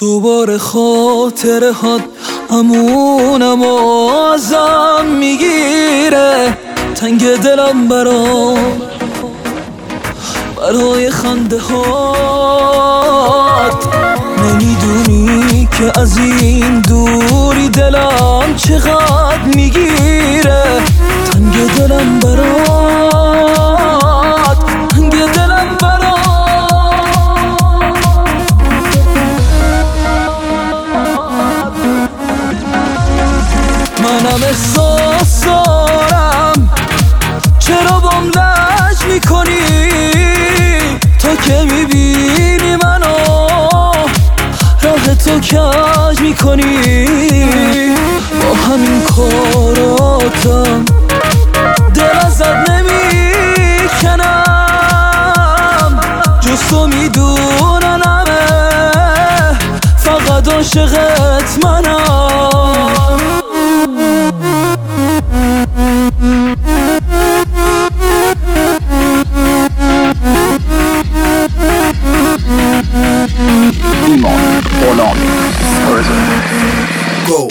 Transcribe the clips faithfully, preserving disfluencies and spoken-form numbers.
دوباره خاطره هات همونم ازم میگیره، تنگ دلم برام برای خنده هات. نمیدونی که از این دوری دلم چقدر میگیره، تنگ دلم برات، تنگ دلم برات. منم احساس دارم، چرا بام لج میکنی؟ تو که میبینی منو راه تو کج میکنی. با همین کاراتم دل ازت نمیکنم، جز تو میدونن همه فقط عاشقت منم. Go.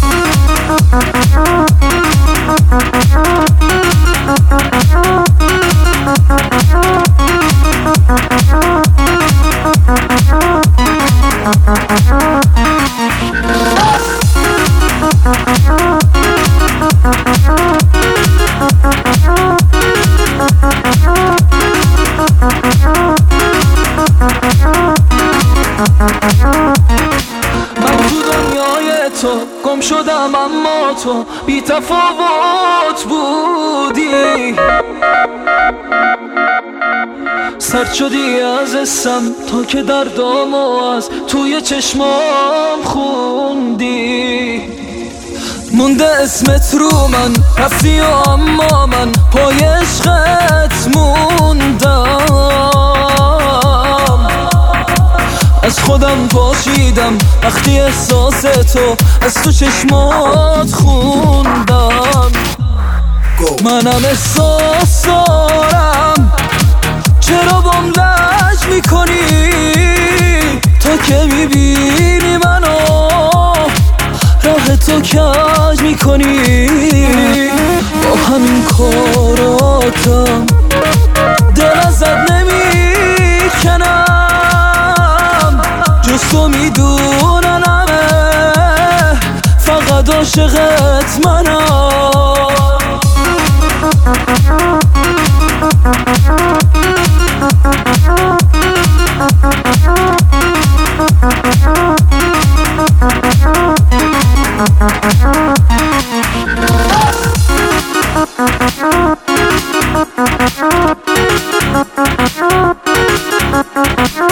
من تو دنیای تو گم شدم، اما تو بی تفاوت بودی. سرد شدی از اسم تا که دردامو از توی چشمام خوندی. مونده اسمت رو من، رفتی و اما من پای عشقت موندم. از خودم پاشیدم وقتی احساس تو از تو چشمات خوندم. منم احساس دارم، چرا بام لج میکنی؟ تو که میبینی منو راه تو کج میکنی. با همین کاراتم دل ازت نمیکنم، جز تو میدونن همه فقط عاشقت منم.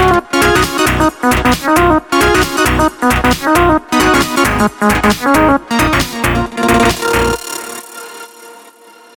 Thank you.